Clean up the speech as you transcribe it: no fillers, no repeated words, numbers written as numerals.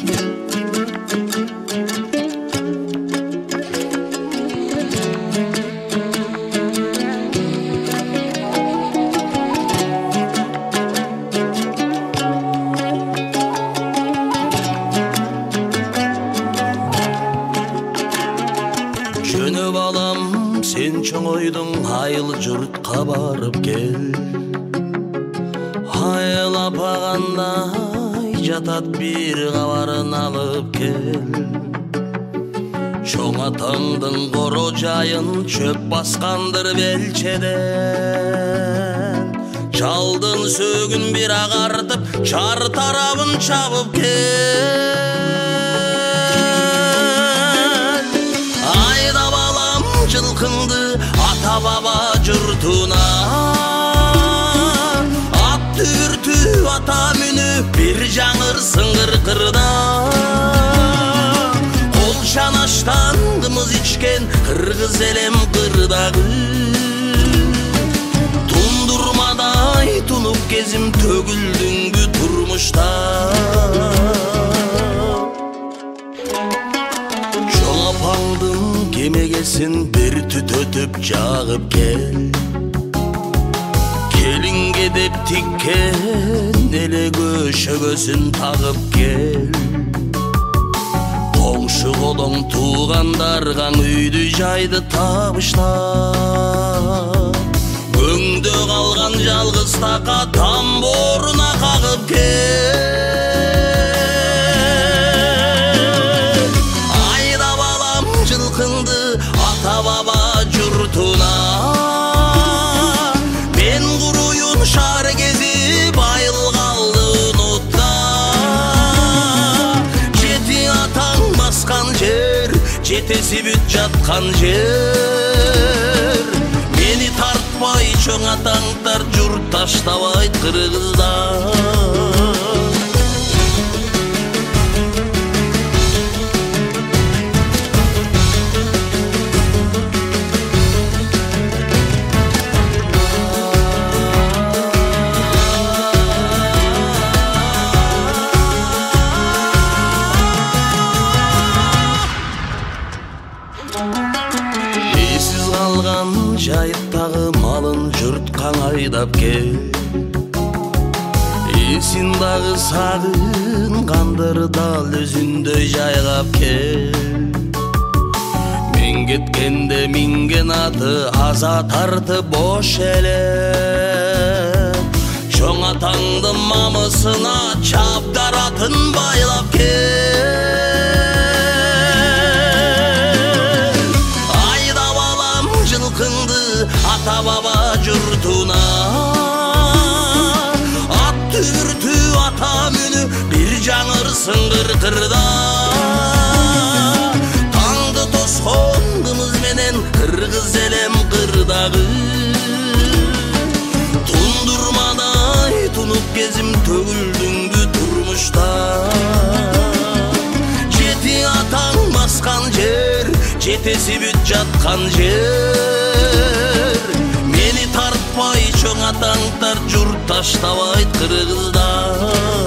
Жөнө балам, сен чоңойдуң, айыл жұртқа барып кел. Айыл апағандай жатат бір қабарын алып кел. Чоң атаңдың қоро жайын чөп басқандыр белчеден. Жалдың сөгін бір ағартып, чар тарабын чабып кел. Жылқынды ата баба жұртына, ат түртү ата мүні бір жаңыр сыңғыр қырда. Қол шанаштан қымыз ичкен қырғыз елем қырдағы. Тундурмадай тунуп кезім төгілдіңгі тұрмышта. Жоғапаңдың кемегесін бір түтөтіп жағып кел. Келінге деп тиккен еле көшөгөсін тағып кел. Қоңшы қолың туғандарған үйді жайды табыштап, өңді қалған жалғыз тақа тамборына қағып кел. Ата баба жұртына, мен құруйын шар кезіп айыл қалды ұнытта. Жеті атаң басқан жер, жетесі бүт жатқан жер. Мені тартпай чоң атаңдар жұрт таштабайт қырғыздар. Есіз қалған жайықтағы малын жұрт қаңайдап кел. Есін дағы сағын қандырдал өзіндөй жайғап кел. Мен кеткенде минген аты аза тарты бош еле. Чоң атаңды мамысына чабдаратын байлап кел. Ата баба жұртына, ат түртү ата мүні бір жаңыр сыңғыр қырда. Таңды тосқондымыз менен қырғыз елем қырдағы. Тундурмадай тунуп кезім төгілдіңгі тұрмышта. Жеті атаң басқан жер, жетесі бүт жатқан жер. Мені тартпай чоң атаңдар жұрт таштабайт қырғыздар.